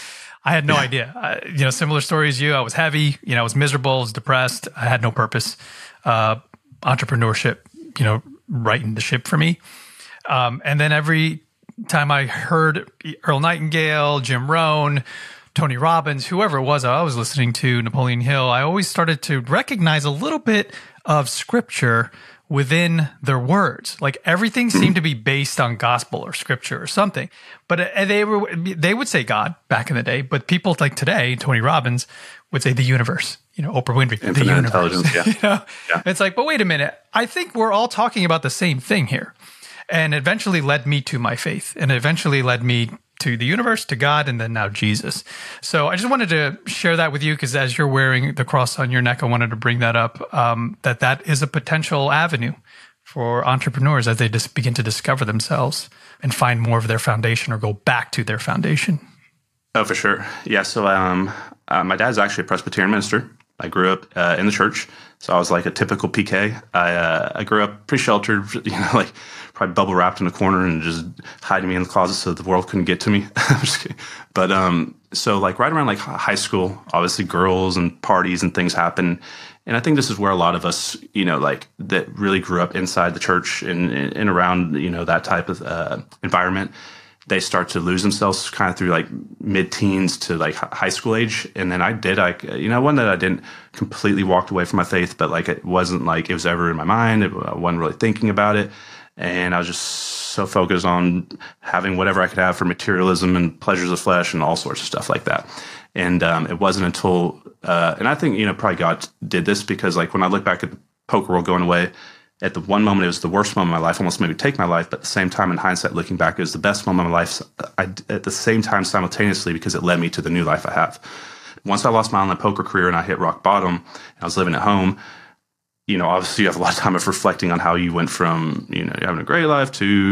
I had no idea. I, you know, similar story as you. I was heavy. You know, I was miserable. I was depressed. I had no purpose. Uh, entrepreneurship, you know, righting the ship for me. Um, and then every time I heard Earl Nightingale, Jim Rohn, Tony Robbins, whoever it was I was listening to, Napoleon Hill, I always started to recognize a little bit of scripture within their words. Like everything seemed to be based on gospel or scripture or something. But uh, they were they would say God back in the day, but people like today, Tony Robbins, would say the universe. You know, Oprah Winfrey, Infinite the universe. Intelligence, yeah. You know? Yeah. It's like, but wait a minute. I think we're all talking about the same thing here. And eventually led me to my faith, and eventually led me to the universe, to God, and then now Jesus. So I just wanted to share that with you, because as you're wearing the cross on your neck, I wanted to bring that up, um, that that is a potential avenue for entrepreneurs as they just begin to discover themselves and find more of their foundation, or go back to their foundation. Oh, for sure. Yeah. So um, uh, my dad's actually a Presbyterian minister. I grew up uh, in the church, so I was like a typical P K. I uh, I grew up pretty sheltered, you know, like probably bubble wrapped in a corner and just hiding me in the closet so that the world couldn't get to me. I'm just kidding. But um, so like right around like high school, obviously girls and parties and things happen. And I think this is where a lot of us, you know, like that really grew up inside the church and, and around, you know, that type of uh, environment, they start to lose themselves kind of through like mid-teens to like high school age. And then I did, I, you know, one that I didn't completely walked away from my faith, but like it wasn't like it was ever in my mind. It, I wasn't really thinking about it. And I was just so focused on having whatever I could have for materialism and pleasures of flesh and all sorts of stuff like that. And um, it wasn't until, uh, and I think, you know, probably God did this, because like when I look back at the poker world going away, at the one moment, it was the worst moment of my life, almost made me take my life. But at the same time, in hindsight, looking back, it was the best moment of my life I, at the same time simultaneously, because it led me to the new life I have. Once I lost my online poker career and I hit rock bottom, and I was living at home, you know, obviously you have a lot of time of reflecting on how you went from, you know, having a great life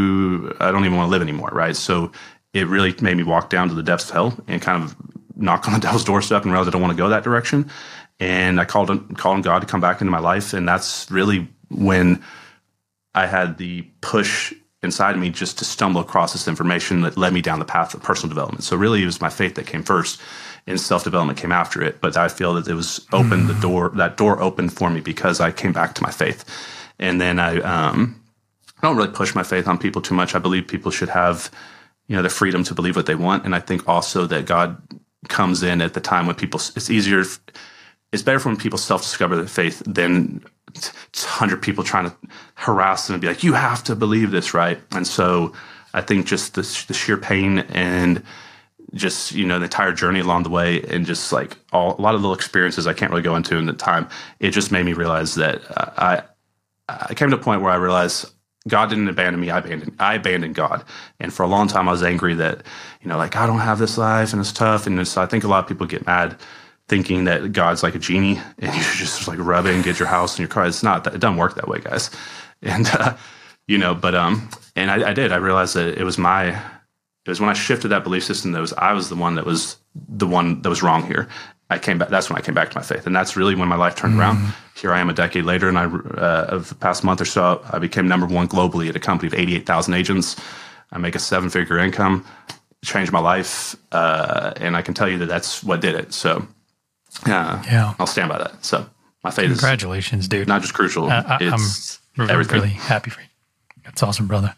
to I don't even want to live anymore, right? So it really made me walk down to the depths of hell and kind of knock on the devil's doorstep and realize I don't want to go that direction. And I called on, called on God to come back into my life. And that's really when I had the push inside of me just to stumble across this information that led me down the path of personal development. So really it was my faith that came first, and self-development came after it. But I feel that it was open, the door, that door opened for me because I came back to my faith. And then I, um, I don't really push my faith on people too much. I believe people should have, you know, the freedom to believe what they want. And I think also that God comes in at the time when people, it's easier, it's better for when people self-discover their faith than one hundred people trying to harass them and be like, you have to believe this, right? And so I think just the, the sheer pain and just, you know, the entire journey along the way, and just like all, a lot of little experiences I can't really go into in the time, it just made me realize that I, I came to a point where I realized God didn't abandon me. I abandoned, I abandoned God. And for a long time, I was angry that, you know, like I don't have this life and it's tough. And so I think a lot of people get mad thinking that God's like a genie and you should just like rub it and get your house and your car. It's not that, it doesn't work that way, guys. And, uh, you know, but, um, and I, I did, I realized that it was my, it was when I shifted that belief system that was, I was the one that was the one that was wrong here. I came back, that's when I came back to my faith. And that's really when my life turned mm-hmm. around. Here I am a decade later. And I, uh, of the past month or so, I became number one globally at a company of eighty-eight thousand agents. I make a seven figure income, changed my life. Uh, and I can tell you that that's what did it. So, Uh, yeah, I'll stand by that. So my faith Congratulations, is dude. Not just crucial. Uh, it's I'm everything. really happy for you. That's awesome, brother.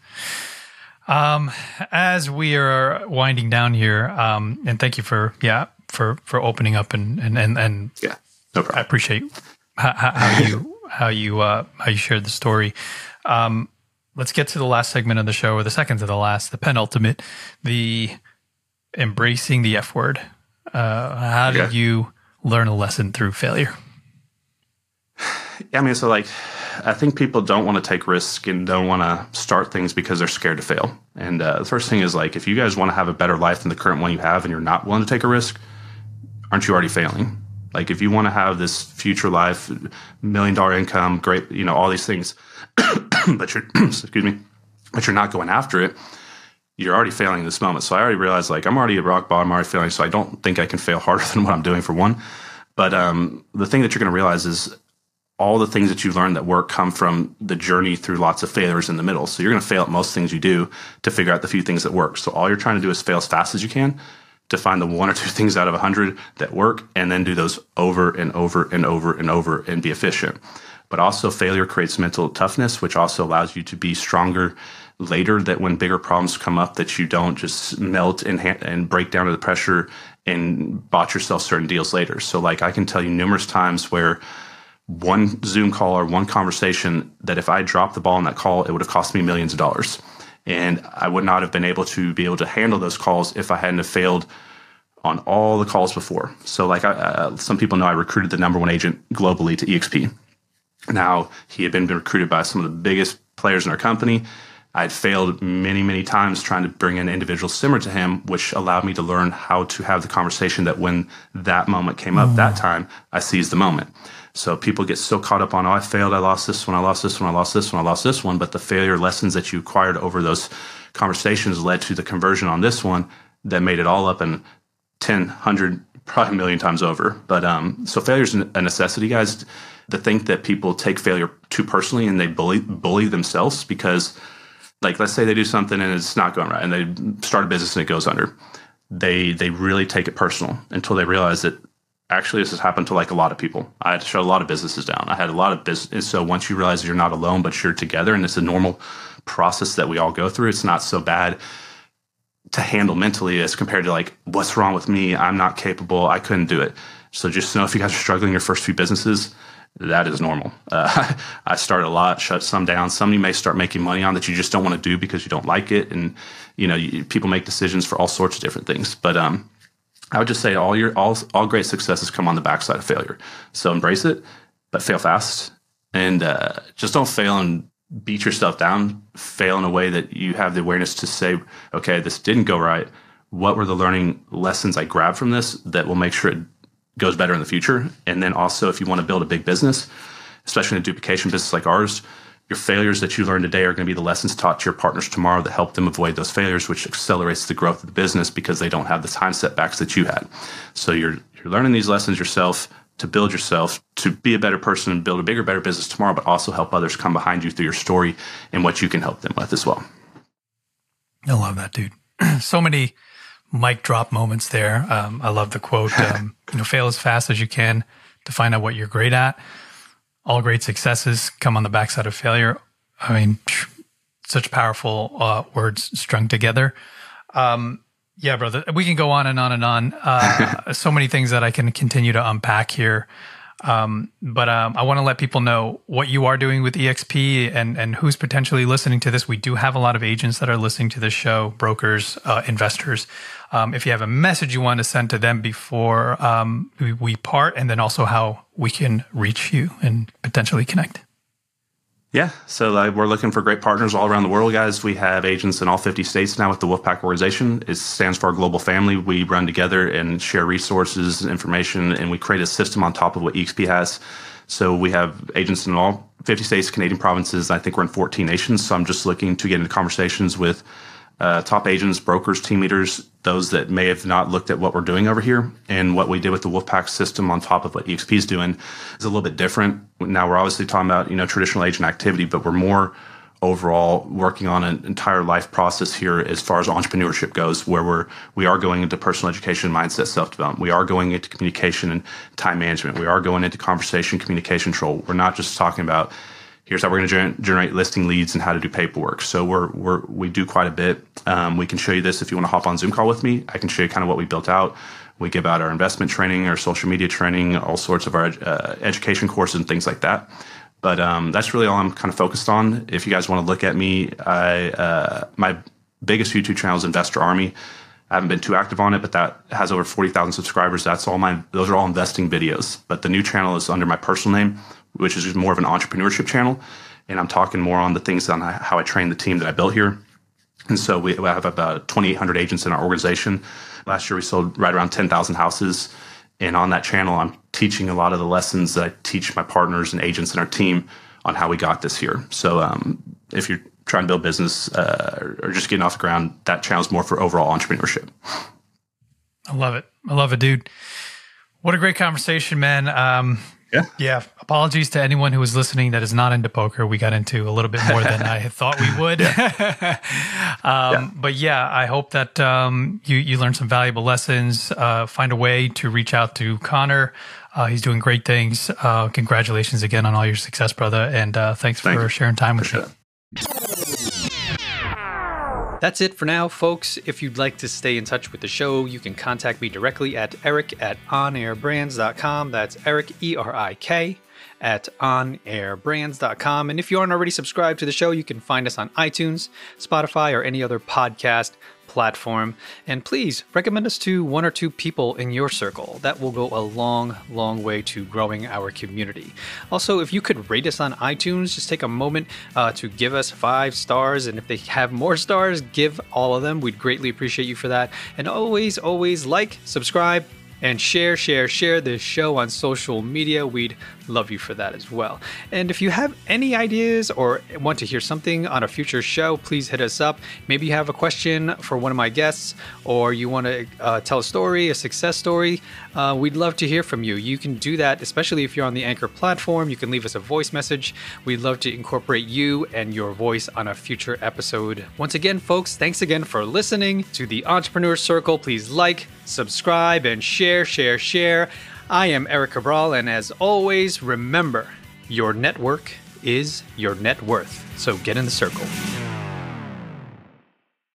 Um, as we are winding down here, um, and thank you for yeah for for opening up and and and, and yeah, no problem. I appreciate how, how you how you uh, how you shared the story. Um, let's get to the last segment of the show, or the second to the last, the penultimate, the embracing the F word. Uh, how okay. did you learn a lesson through failure? Yeah, I mean, so like I think people don't want to take risks and don't want to start things because they're scared to fail. And uh, the first thing is, like, if you guys want to have a better life than the current one you have and you're not willing to take a risk, aren't you already failing? Like, if you want to have this future life, million dollar income, great, you know, all these things, but you're, excuse me, but you're not going after it, you're already failing in this moment. So I already realized, like, I'm already at rock bottom, I'm already failing, so I don't think I can fail harder than what I'm doing, for one. But um, the thing that you're going to realize is all the things that you've learned that work come from the journey through lots of failures in the middle. So you're going to fail at most things you do to figure out the few things that work. So all you're trying to do is fail as fast as you can to find the one or two things out of a hundred that work, and then do those over and over and over and over and be efficient. But also, failure creates mental toughness, which also allows you to be stronger later, that when bigger problems come up, that you don't just melt and, ha- and break down to the pressure and botch yourself certain deals later. So, like, I can tell you numerous times where one Zoom call or one conversation, that if I dropped the ball on that call, it would have cost me millions of dollars. And I would not have been able to be able to handle those calls if I hadn't have failed on all the calls before. So, like, I, uh, some people know I recruited the number one agent globally to E X P. Now, he had been recruited by some of the biggest players in our company. I'd failed many, many times trying to bring in individuals similar to him, which allowed me to learn how to have the conversation that when that moment came up, mm. that time, I seized the moment. So people get so caught up on, oh, I failed, I lost this one, I lost this one, I lost this one, I lost this one. But the failure lessons that you acquired over those conversations led to the conversion on this one that made it all up in ten, one hundred, probably a million times over. But um, so failure is a necessity, guys. To think that people take failure too personally and they bully bully themselves because, like, let's say they do something and it's not going right and they start a business and it goes under. They they really take it personal until they realize that actually this has happened to, like, a lot of people. I had to shut a lot of businesses down. I had a lot of business. So once you realize you're not alone, but you're together, and it's a normal process that we all go through, it's not so bad to handle mentally as compared to, like, what's wrong with me? I'm not capable. I couldn't do it. So just know, if you guys are struggling your first few businesses, that is normal. Uh, I started a lot, shut some down. Some you may start making money on that you just don't want to do because you don't like it. And, you know, you, people make decisions for all sorts of different things. But um, I would just say all your all all great successes come on the backside of failure. So embrace it, but fail fast. And uh, just don't fail and beat yourself down. Fail in a way that you have the awareness to say, okay, this didn't go right. What were the learning lessons I grabbed from this that will make sure it goes better in the future? And then also, if you want to build a big business, especially in a duplication business like ours, your failures that you learn today are going to be the lessons taught to your partners tomorrow that help them avoid those failures, which accelerates the growth of the business because they don't have the time setbacks that you had. So you're you're learning these lessons yourself to build yourself, to be a better person and build a bigger, better business tomorrow, but also help others come behind you through your story and what you can help them with as well. I love that, dude. So many mic drop moments there. Um, I love the quote, um, you know, fail as fast as you can to find out what you're great at. All great successes come on the backside of failure. I mean, such powerful uh, words strung together. Um, yeah, brother, we can go on and on and on. Uh, so many things that I can continue to unpack here. Um, but um, I want to let people know what you are doing with E X P and, and who's potentially listening to this. We do have a lot of agents that are listening to this show, brokers, uh, investors. Um, if you have a message you want to send to them before um, we, we part, and then also how we can reach you and potentially connect. Yeah, so uh, we're looking for great partners all around the world, guys. We have agents in all fifty states now with the Wolfpack organization. It stands for our global family. We run together and share resources and information, and we create a system on top of what E X P has. So we have agents in all fifty states, Canadian provinces. I think we're in fourteen nations. So I'm just looking to get into conversations with uh, top agents, brokers, team leaders, those that may have not looked at what we're doing over here. And what we did with the Wolfpack system on top of what E X P is doing is a little bit different. Now we're obviously talking about, you know, traditional agent activity, but we're more overall working on an entire life process here as far as entrepreneurship goes, where we're we are going into personal education, mindset, self-development. We are going into communication and time management. We are going into conversation, communication control. We're not just talking about here's how we're going to gener- generate listing leads and how to do paperwork. So we're we're we do quite a bit. Um, we can show you this if you want to hop on Zoom call with me. I can show you kind of what we built out. We give out our investment training, our social media training, all sorts of our uh, education courses and things like that. But um, that's really all I'm kind of focused on. If you guys want to look at me, I uh, my biggest YouTube channel is Investor Army. I haven't been too active on it, but that has over forty thousand subscribers. That's all my, those are all investing videos. But the new channel is under my personal name, which is just more of an entrepreneurship channel. And I'm talking more on the things on how I train the team that I built here. And so we have about twenty-eight hundred agents in our organization. Last year, we sold right around ten thousand houses. And on that channel, I'm teaching a lot of the lessons that I teach my partners and agents in our team on how we got this here. So um, if you're trying to build business uh, or just getting off the ground, that channel's more for overall entrepreneurship. I love it. I love it, dude. What a great conversation, man. Um, yeah. Yeah. Apologies to anyone who was listening that is not into poker. We got into a little bit more than I had thought we would. um, yeah. But yeah, I hope that um, you, you learned some valuable lessons. Uh, find a way to reach out to Connor. Uh, he's doing great things. Uh, congratulations again on all your success, brother. And uh, thanks Thank for you. sharing time with me. That's it for now, folks. If you'd like to stay in touch with the show, you can contact me directly at eric at onairbrands dot com. That's Eric, E R I K, at onairbrands dot com. And if you aren't already subscribed to the show, you can find us on iTunes, Spotify, or any other podcast platform. And please recommend us to one or two people in your circle. That will go a long, long way to growing our community. Also, if you could rate us on iTunes, just take a moment uh, to give us five stars. And if they have more stars, give all of them. We'd greatly appreciate you for that. And always, always like, subscribe, and share, share, share this show on social media. We'd love you for that as well. And if you have any ideas or want to hear something on a future show, please hit us up. Maybe you have a question for one of my guests, or you want to uh, tell a story, a success story. Uh, we'd love to hear from you. You can do that, especially if you're on the Anchor platform. You can leave us a voice message. We'd love to incorporate you and your voice on a future episode. Once again, folks, thanks again for listening to the Entrepreneur Circle. Please like, subscribe, and share, share, share. I am Eric Cabral, and as always, remember, your network is your net worth. So get in the circle.